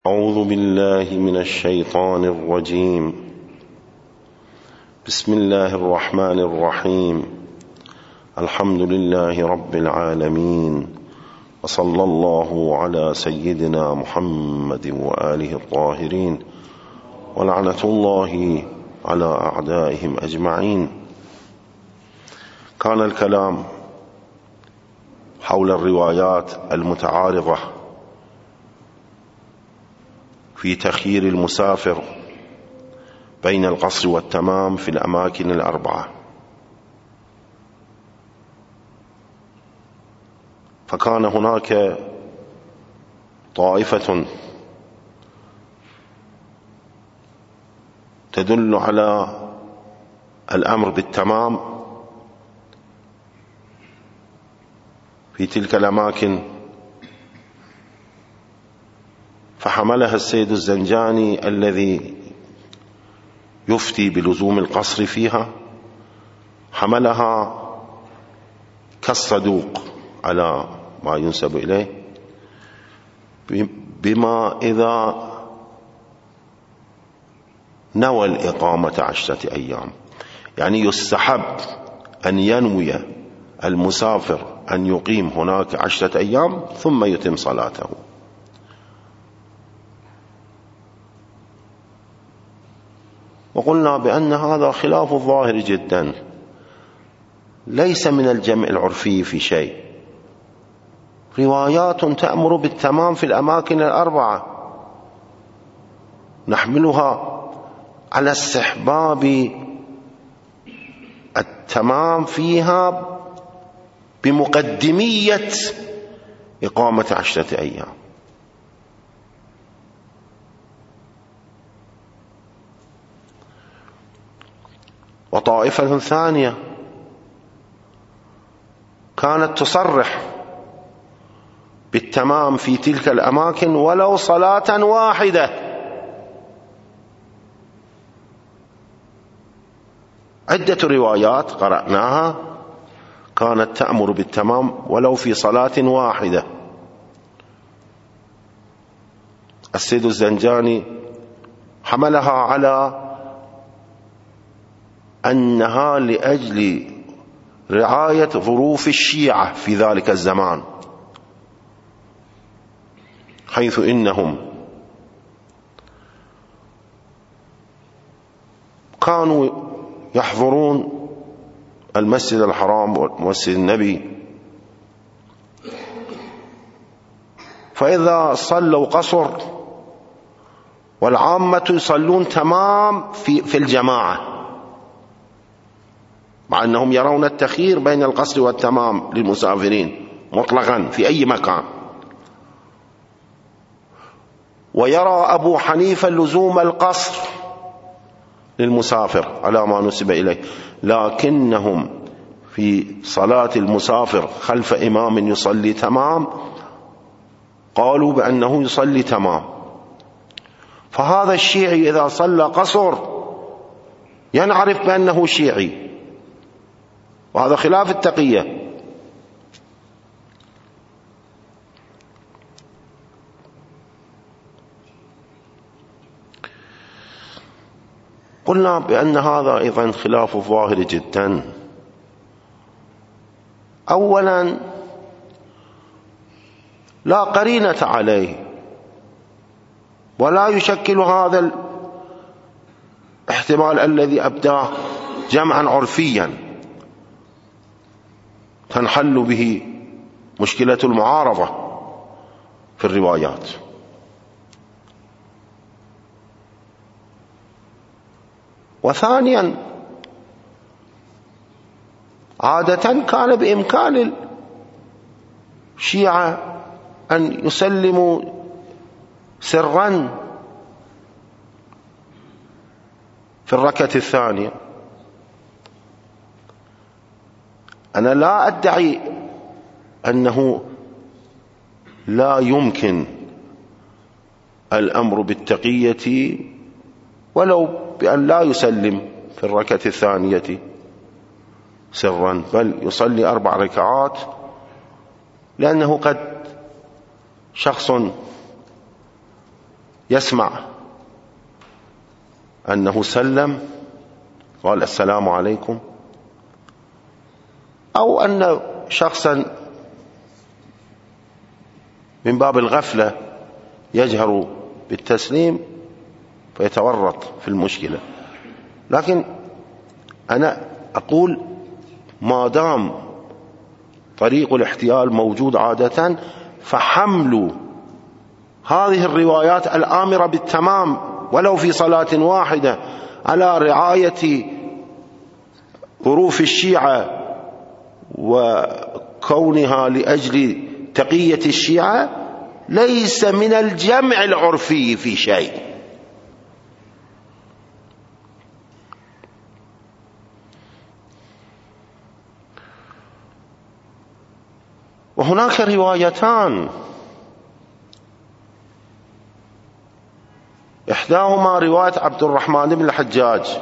أعوذ بالله من الشيطان الرجيم. بسم الله الرحمن الرحيم. الحمد لله رب العالمين، وصلى الله على سيدنا محمد وآله الطاهرين، ولعنة الله على أعدائهم أجمعين. كان الكلام حول الروايات المتعارضة في تخيير المسافر بين القصر والتمام في الأماكن الأربعة. فكان هناك طائفة تدل على الأمر بالتمام في تلك الأماكن، فحملها السيد الزنجاني الذي يفتي بلزوم القصر فيها، حملها كالصدوق على ما ينسب إليه، بما إذا نوى الإقامة 10 أيام، يعني يستحب أن ينوي المسافر أن يقيم هناك 10 أيام ثم يتم صلاته. وقلنا بأن هذا خلاف الظاهر جدا، ليس من الجمع العرفي في شيء. روايات تأمر بالتمام في الأماكن الأربعة نحملها على استحباب التمام فيها بمقدمية إقامة 10 أيام. وطائفة ثانية كانت تصرح بالتمام في تلك الأماكن ولو صلاة واحدة، عدة روايات قرأناها كانت تأمر بالتمام ولو في صلاة واحدة. السيد الزنجاني حملها على أنها لأجل رعاية ظروف الشيعة في ذلك الزمان، حيث إنهم كانوا يحضرون المسجد الحرام ومسجد النبي، فإذا صلوا قصر والعامة يصلون تمام في الجماعة، مع أنهم يرون التخيير بين القصر والتمام للمسافرين مطلقا في أي مكان. ويرى أبو حنيفة لزوم القصر للمسافر على ما نسب إليه، لكنهم في صلاة المسافر خلف إمام يصلي تمام قالوا بأنه يصلي تمام. فهذا الشيعي إذا صلى قصر ينعرف بأنه شيعي، وهذا خلاف التقية. قلنا بأن هذا أيضا خلاف ظاهر جدا. أولا لا قرينة عليه، ولا يشكل هذا الاحتمال الذي أبداه جمعا عرفيا تنحل به مشكلة المعارضة في الروايات. وثانيا عادة كان بإمكان الشيعة أن يسلموا سرا في الركعة الثانية. أنا لا أدعي أنه لا يمكن الأمر بالتقية ولو بأن لا يسلم في الركعة الثانية سرا، بل يصلي 4 ركعات، لأنه قد شخص يسمع أنه سلم قال السلام عليكم، أو أن شخصا من باب الغفلة يجهر بالتسليم فيتورط في المشكلة. لكن أنا أقول ما دام طريق الاحتيال موجود عادة، فحمل هذه الروايات الآمرة بالتمام ولو في صلاة واحدة على رعاية ظروف الشيعة وكونها لأجل تقية الشيعة ليس من الجمع العرفي في شيء. وهناك روايتان، إحداهما رواية عبد الرحمن بن الحجاج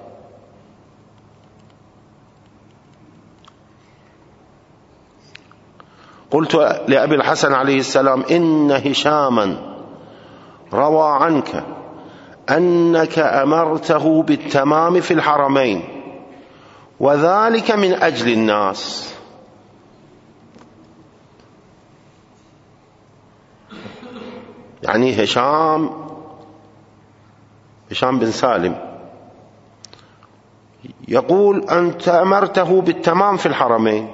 قلت لأبي الحسن عليه السلام إن هشاما روى عنك أنك أمرته بالتمام في الحرمين وذلك من أجل الناس. يعني هشام بن سالم يقول أنت أمرته بالتمام في الحرمين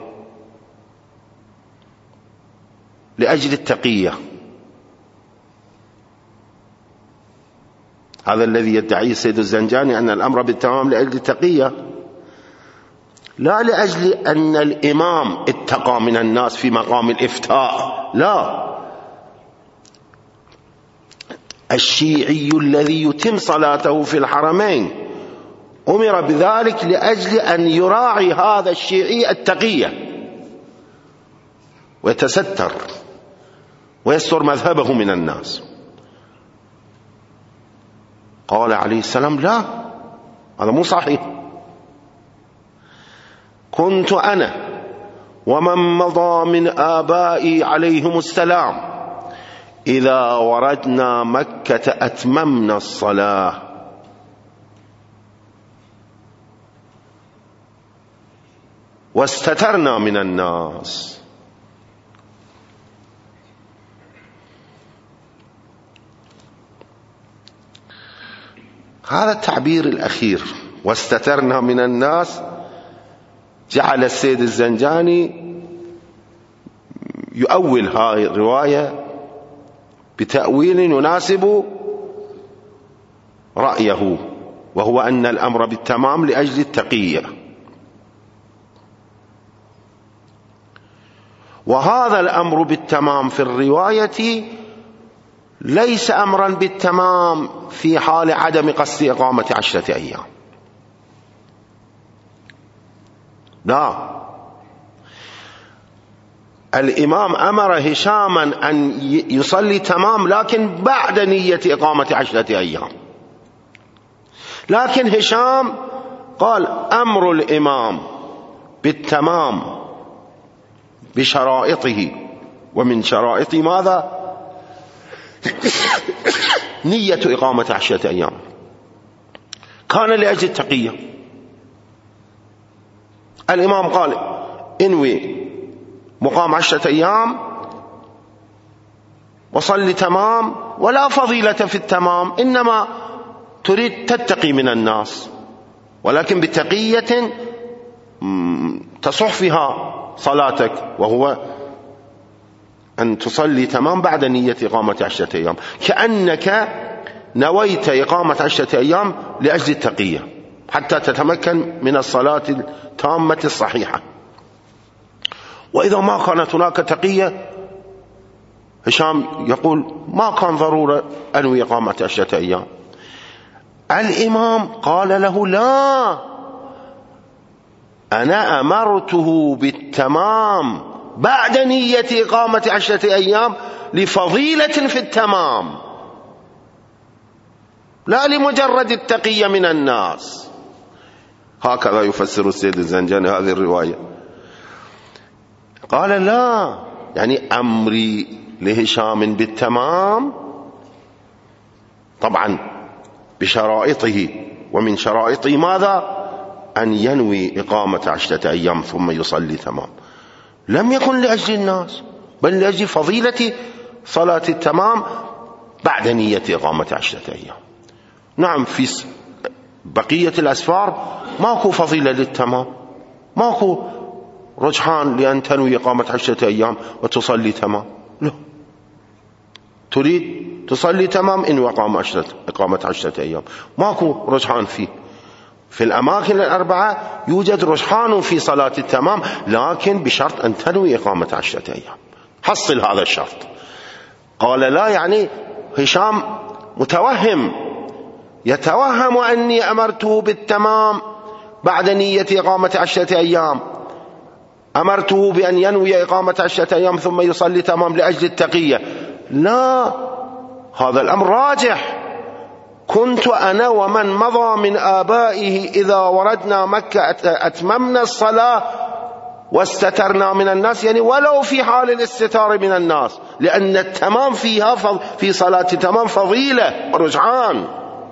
لأجل التقية. هذا الذي يدعيه السيد الزنجاني، أن الأمر بالتمام لأجل التقية، لا لأجل أن الإمام اتقى من الناس في مقام الإفتاء، لا، الشيعي الذي يتم صلاته في الحرمين أمر بذلك لأجل أن يراعي هذا الشيعي التقية ويتستر ويستر مذهبه من الناس. قال عليه السلام لا، هذا مو صحيح. كنت أنا ومن مضى من آبائي عليهم السلام إذا وردنا مكة أتممنا الصلاة واستترنا من الناس. هذا التعبير الأخير واستترنا من الناس جعل السيد الزنجاني يؤول هذه الرواية بتأويل يناسب رأيه، وهو أن الأمر بالتمام لأجل التقية. وهذا الأمر بالتمام في الرواية ليس أمرا بالتمام في حال عدم قصد إقامة 10 أيام، لا، الإمام أمر هشاما أن يصلي تمام لكن بعد نية إقامة 10 أيام. لكن هشام قال أمر الإمام بالتمام بشرائطه، ومن شرائط ماذا؟ نية إقامة 10 أيام، كان لأجل التقية. الإمام قال انوي مقام 10 أيام وصل تمام، ولا فضيلة في التمام، إنما تريد تتقي من الناس، ولكن بتقية تصح فيها صلاتك، وهو أن تصلي تمام بعد نية إقامة 10 أيام، كأنك نويت إقامة 10 أيام لأجل التقية حتى تتمكن من الصلاة التامة الصحيحة. وإذا ما كانت هناك تقية، هشام يقول ما كان ضرورة أنوي إقامة 10 أيام. الإمام قال له لا، أنا أمرته بالتمام بعد نية إقامة 10 أيام لفضيلة في التمام، لا لمجرد التقية من الناس. هكذا يفسر السيد الزنجاني هذه الرواية. قال لا، يعني أمري لهشام بالتمام طبعا بشرائطه، ومن شرائطه ماذا؟ أن ينوي إقامة 10 أيام ثم يصلي تمام. لم يكن لأجل الناس، بل لأجل فضيلة صلاة التمام بعد نية إقامة 10 أيام. نعم في بقية الأسفار ماكو فضيلة للتمام، ماكو رجحان لأن تنوي إقامة 10 أيام وتصلي تمام، لا، تريد تصلي تمام إنه إقامة 10 أيام، ماكو رجحان فيه. في الأماكن الأربعة يوجد رجحان في صلاة التمام، لكن بشرط أن تنوي إقامة 10 أيام. حصل هذا الشرط. قال لا، يعني هشام متوهم، يتوهم أني أمرته بالتمام بعد نية إقامة 10 أيام، أمرته بأن ينوي إقامة 10 أيام ثم يصلي تمام لأجل التقية. لا، هذا الأمر راجح. كنت أنا ومن مضى من آبائه إذا وردنا مكة أتممنا الصلاة واستترنا من الناس، يعني ولو في حال الاستتار من الناس، لأن التمام فيها في صلاة التمام فضيلة ورجعان.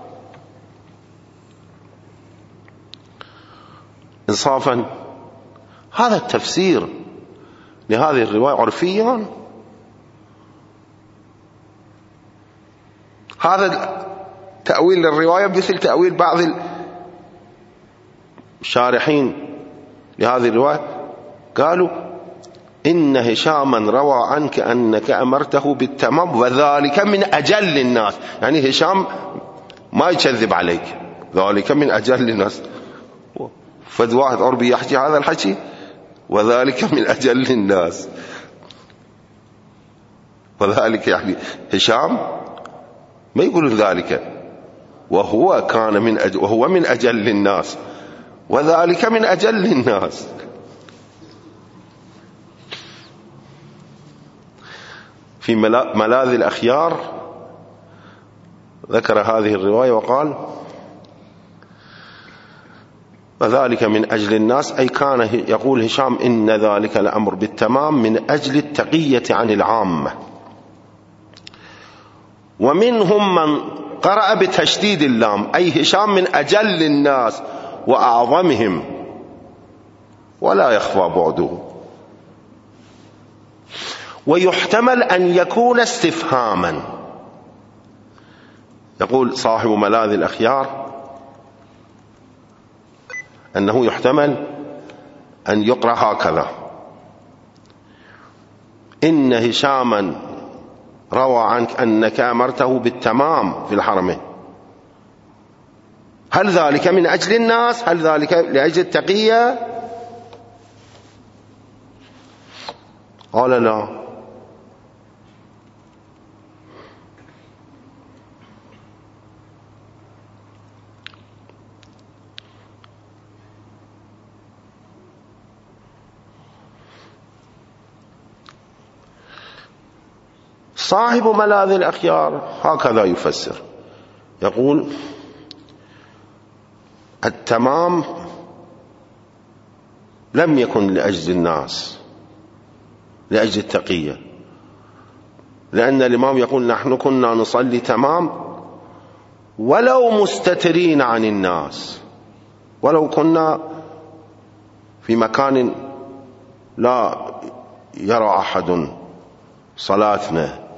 إنصافا هذا التفسير لهذه الرواية عرفيا، هذا تأويل للرواية مثل تأويل بعض الشارحين لهذه الرواية، قالوا إن هشاما روى عنك أنك أمرته بالتمام وذلك من أجل الناس، يعني هشام ما يكذب عليك، ذلك من أجل الناس. فد واحد عربي يحكي هذا الحكي، وذلك من أجل الناس، وذلك يعني هشام ما يقول ذلك، وهو كان وهو من أجل الناس، وذلك من أجل الناس. في ملاذ الأخيار ذكر هذه الرواية وقال وذلك من أجل الناس، أي كان يقول هشام إن ذلك الأمر بالتمام من أجل التقية عن العامة. ومنهم من قرأ بتشديد اللام، أي هشام من أجل الناس وأعظمهم ولا يخفى بعده. ويحتمل أن يكون استفهاما، يقول صاحب ملاذ الأخيار أنه يحتمل أن يقرأ هكذا: إن هشاما روى عنك أنك أمرته بالتمام في الحرمين، هل ذلك من أجل الناس؟ هل ذلك لأجل التقية؟ قال لا، صاحب ملاذ الأخيار هكذا يفسر، يقول التمام لم يكن لأجل الناس، لأجل التقية، لأن الإمام يقول نحن كنا نصلي تمام ولو مستترين عن الناس، ولو كنا في مكان لا يرى أحد صلاتنا.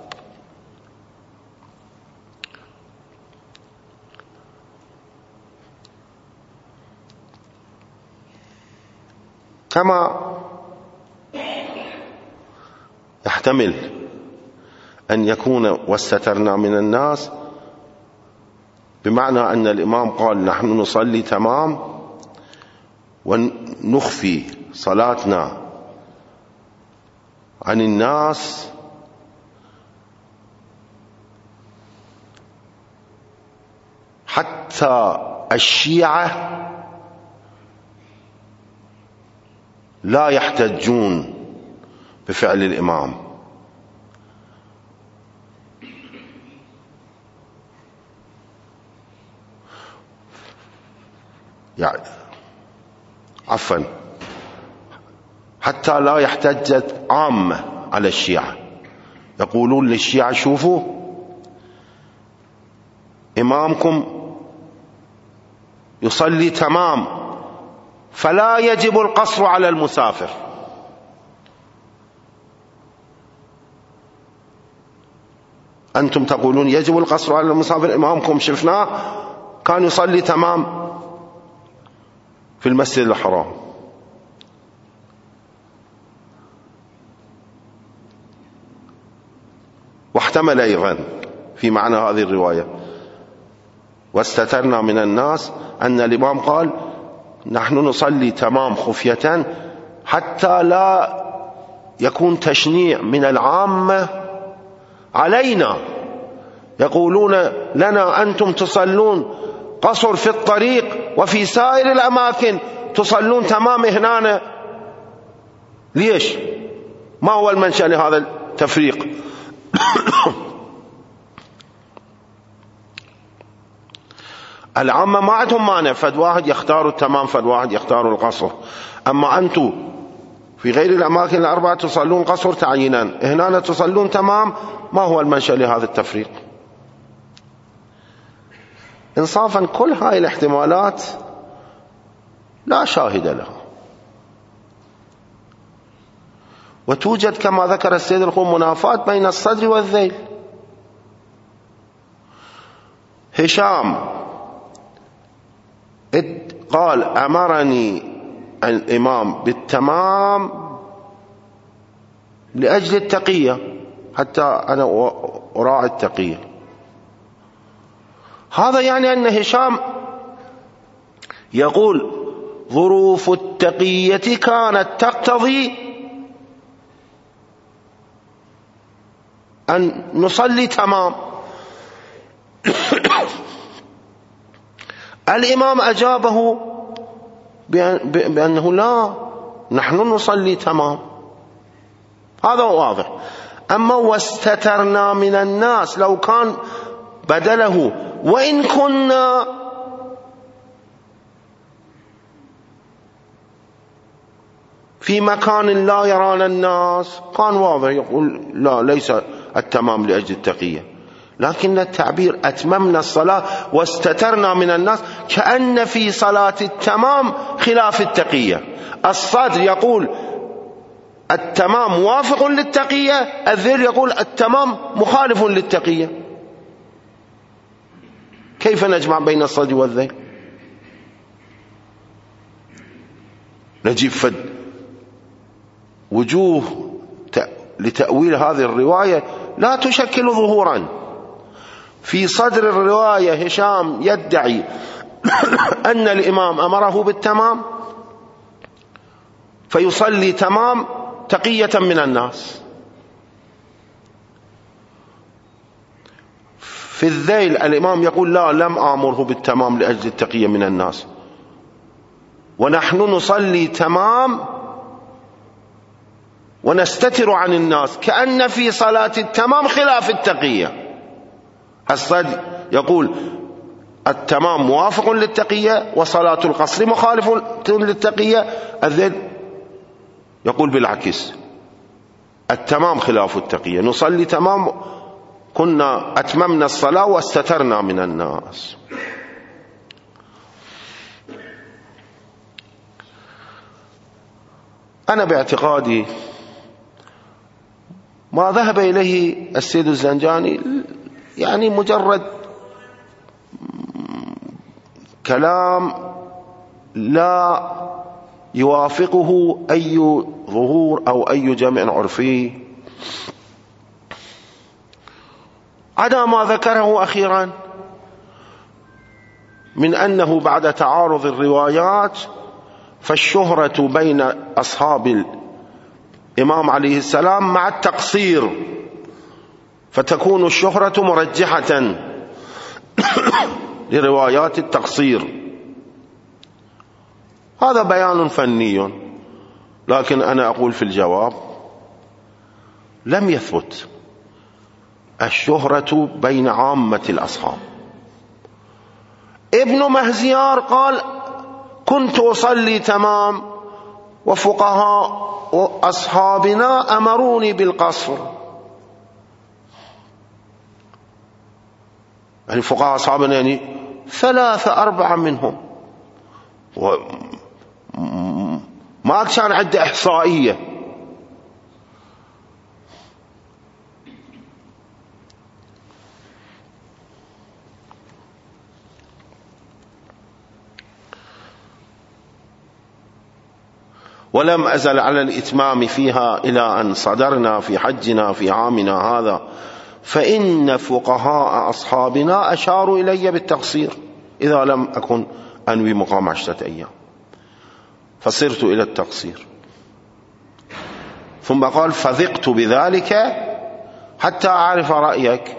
كما يحتمل أن يكون واستترنا من الناس بمعنى أن الإمام قال نحن نصلي تمام ونخفي صلاتنا عن الناس حتى الشيعة لا يحتجون بفعل الإمام. يعني عفوا، حتى لا يحتج عامة على الشيعة، يقولون للشيعة شوفوا إمامكم يصلي تمام فلا يجب القصر على المسافر. أنتم تقولون يجب القصر على المسافر، إمامكم شفناه كان يصلي تمام في المسجد الحرام. واحتمل أيضا في معنى هذه الرواية واستترنا من الناس أن الإمام قال نحن نصلي تمام خفية حتى لا يكون تشنيع من العامة علينا، يقولون لنا أنتم تصلون قصر في الطريق وفي سائر الأماكن تصلون تمام هنا، ليش؟ ما هو المنشأ لهذا التفريق؟ العامة ما عندهم مانع، فد واحد يختار التمام فد واحد يختار القصر، أما أنتم في غير الأماكن الأربعة تصلون قصر تعيينا، هنا تصلون تمام، ما هو المنشأ لهذا التفريق؟ إنصافا كل هاي الاحتمالات لا شاهد لها، وتوجد كما ذكر السيد الخوم منافاة بين الصدر والذيل. هشام قال أمرني الإمام بالتمام لأجل التقية، حتى أنا أراعي التقية. هذا يعني أن هشام يقول ظروف التقية كانت تقتضي أن نصلي تمام. الإمام أجابه بأنه لا، نحن نصلي تمام، هذا واضح. أما واستترنا من الناس لو كان بدله وإن كنا في مكان لا يرانا الناس كان واضح، يقول لا ليس التمام لأجل التقية. لكن التعبير أتممنا الصلاة واستترنا من الناس كأن في صلاة التمام خلاف التقية. الصدر يقول التمام موافق للتقية، الذيل يقول التمام مخالف للتقية. كيف نجمع بين الصدر والذيل؟ نجيب فد وجوه لتأويل هذه الرواية لا تشكل ظهورا. في صدر الرواية هشام يدعي أن الإمام أمره بالتمام فيصلي تمام تقية من الناس. في الذيل الإمام يقول لا، لم آمره بالتمام لأجل التقية من الناس، ونحن نصلي تمام ونستتر عن الناس كأن في صلاة التمام خلاف التقية. الصدر يقول التمام موافق للتقية وصلاة القصر مخالف للتقية، الذيل يقول بالعكس التمام خلاف التقية، نصلي تمام، كنا أتممنا الصلاة واستترنا من الناس. أنا باعتقادي ما ذهب إليه السيد الزنجاني يعني مجرد كلام لا يوافقه أي ظهور أو أي جمع عرفي، عدا ما ذكره أخيرا من أنه بعد تعارض الروايات فالشهرة بين أصحاب الإمام عليه السلام مع التقصير، فتكون الشهرة مرجحة لروايات التقصير. هذا بيان فني، لكن أنا أقول في الجواب لم يثبت الشهرة بين عامة الأصحاب. ابن مهزيار قال كنت أصلي تمام وفقهاء أصحابنا أمروني بالقصر. يعني فقهاء أصحابنا يعني 3-4 منهم، ما كان عنده إحصائية. ولم أزل على الإتمام فيها إلى أن صدرنا في حجنا في عامنا هذا، فإن فقهاء أصحابنا أشاروا إلي بالتقصير إذا لم أكن أنوي مقام 10 أيام، فصرت إلى التقصير. ثم قال: فذقت بذلك حتى أعرف رأيك.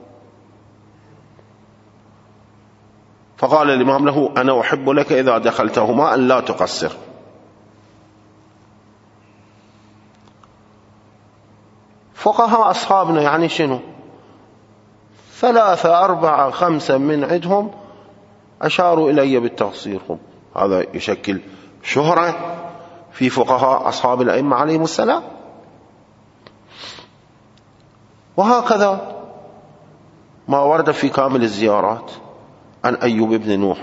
فقال الإمام له: أنا أحب لك إذا دخلتهما أن لا تقصر. فقهاء أصحابنا يعني شنو؟ 3-4-5 من عندهم أشاروا إلي بالتقصير. هذا يشكل شهرة في فقهاء أصحاب الأئمة عليهم السلام. وهكذا ما ورد في كامل الزيارات عن أيوب بن نوح.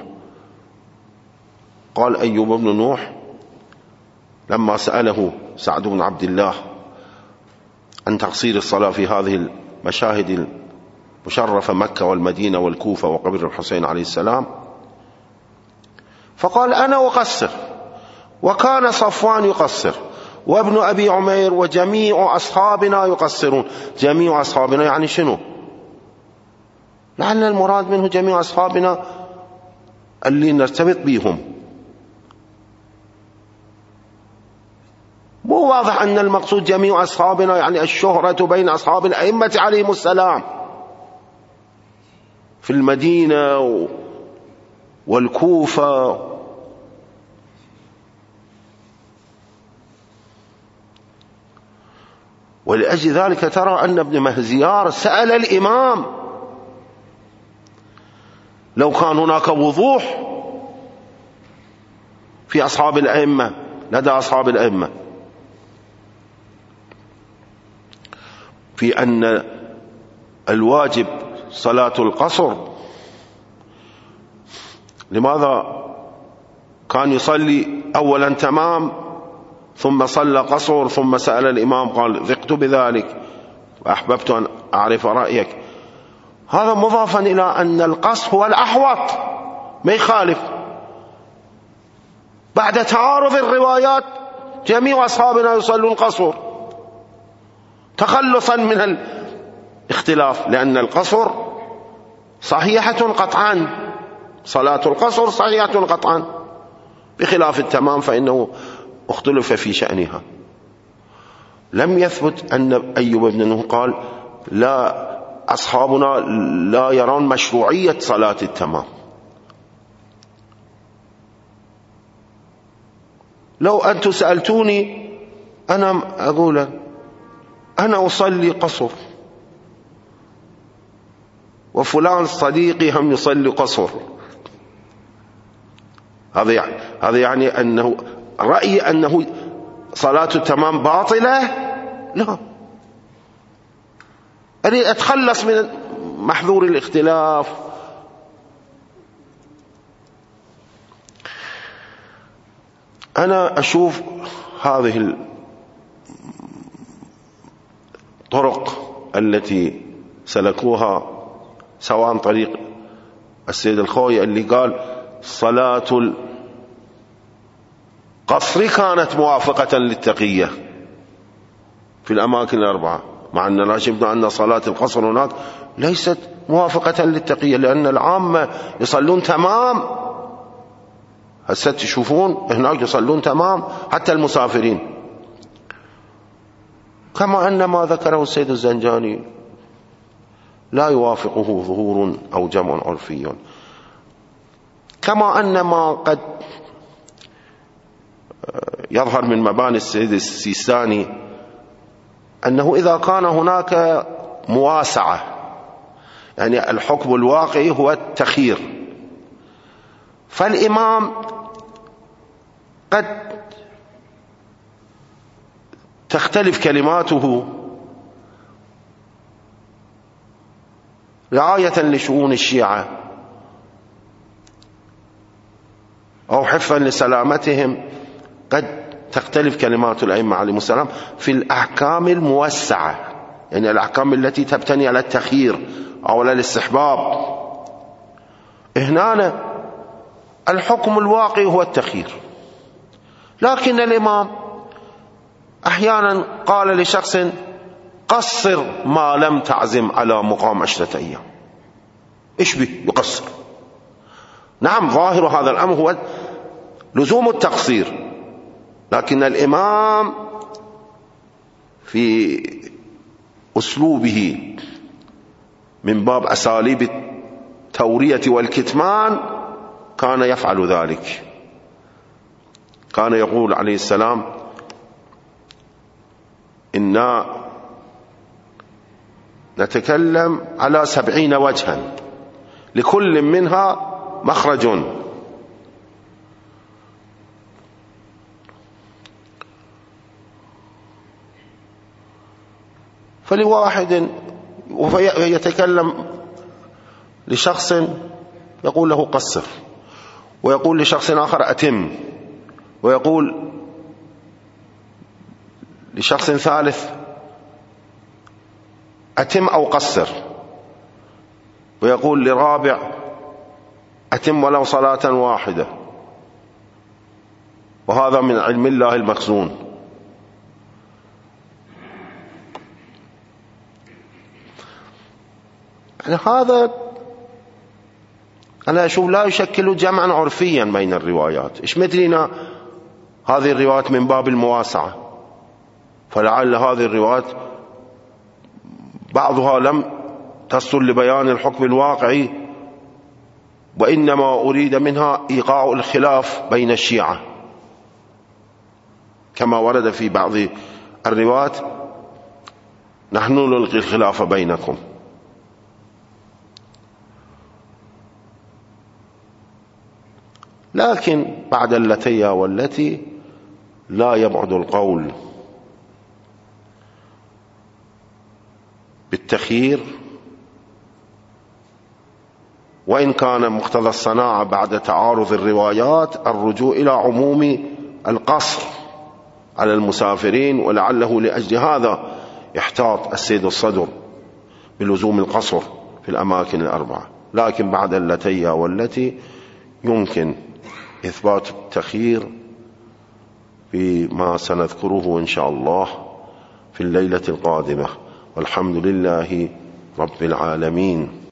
قال أيوب بن نوح لما سأله سعد بن عبد الله عن تقصير الصلاة في هذه المشاهد المشرفة، مكة والمدينة والكوفة وقبر الحسين عليه السلام، فقال: أنا أقصر، وكان صفوان يقصر، وابن أبي عمير، وجميع أصحابنا يقصرون. جميع أصحابنا يعني شنو؟ لعل المراد منه جميع أصحابنا اللي نرتبط بهم. مو واضح أن المقصود جميع أصحابنا يعني الشهرة بين أصحاب الأئمة عليهم السلام في المدينة والكوفة. ولأجل ذلك ترى أن ابن مهزيار سأل الإمام لو كان هناك وضوح في أصحاب الأئمة، لدى أصحاب الأئمة، في أن الواجب صلاة القصر، لماذا كان يصلي أولا تمام ثم صلى قصر ثم سأل الإمام قال: ذقت بذلك وأحببت أن أعرف رأيك؟ هذا مضافا إلى أن القصر هو الأحوط، ما يخالف. بعد تعارض الروايات جميع أصحابنا يصلون قصر تخلصا من الاختلاف، لأن القصر صحيحة قطعا، صلاة القصر صحيحة قطعا، بخلاف التمام فإنه اختلف في شأنها. لم يثبت أن أيوب بن نوح قال: لا، أصحابنا لا يرون مشروعية صلاة التمام. لو أنتم سألتوني أنا أقول أنا أصلي قصر، وفلان صديقي هم يصلي قصر، هذا يعني أنه رأيي أنه صلاة التمام باطلة؟ لا، أريد أتخلص من محظور الاختلاف. أنا أشوف هذه الطرق التي سلكوها، سواء طريق السيد الخوي اللي قال صلاة القصر كانت موافقة للتقية في الأماكن الأربعة، مع أننا لا شفنا أن صلاة القصر هناك ليست موافقة للتقية، لأن العامة يصلون تمام. هسه تشوفون هناك يصلون تمام حتى المسافرين، كما أن ما ذكره السيد الزنجاني لا يوافقه ظهور أو جمع عرفي، كما أن ما قد يظهر من مباني السيد السيستاني أنه إذا كان هناك مواسعة، يعني الحكم الواقعي هو التخيير، فالإمام قد تختلف كلماته رعاية لشؤون الشيعة أو حفظا لسلامتهم، قد تختلف كلمات الأئمة عليهم السلام في الأحكام الموسعة، يعني الأحكام التي تبتني على التخيير أو على الاستحباب. هنا الحكم الواقعي هو التخيير، لكن الإمام أحيانا قال لشخص قصر ما لم تعزم على مقام 10 أيام. إيش به يقصر؟ نعم، ظاهر هذا الأمر هو لزوم التقصير، لكن الإمام في أسلوبه من باب أساليب التورية والكتمان كان يفعل ذلك. كان يقول عليه السلام: إنا نتكلم على 70 وجها لكل منها مخرج، فلواحد يتكلم لشخص يقول له قصر، ويقول لشخص آخر أتم، ويقول لشخص ثالث أتم أو قصر، ويقول لرابع أتم ولو صلاة واحدة. وهذا من علم الله المخزون. يعني هذا أنا أشوف لا يشكل جمعا عرفيا بين الروايات. إيش مدرينا هذه الروايات من باب المواسعة، فلعل هذه الروايات بعضها لم تصل لبيان الحكم الواقعي، وإنما أريد منها إيقاع الخلاف بين الشيعة، كما ورد في بعض الروايات: نحن نلقي الخلاف بينكم. لكن بعد اللتي والتي لا يبعد القول بالتخيير، وإن كان مقتضى الصناعة بعد تعارض الروايات الرجوع إلى عموم القصر على المسافرين، ولعله لأجل هذا احتاط السيد الصدر بلزوم القصر في الأماكن ال4. لكن بعد اللتي والتي يمكن إثبات التخيير بما سنذكره إن شاء الله في الليلة القادمة، والحمد لله رب العالمين.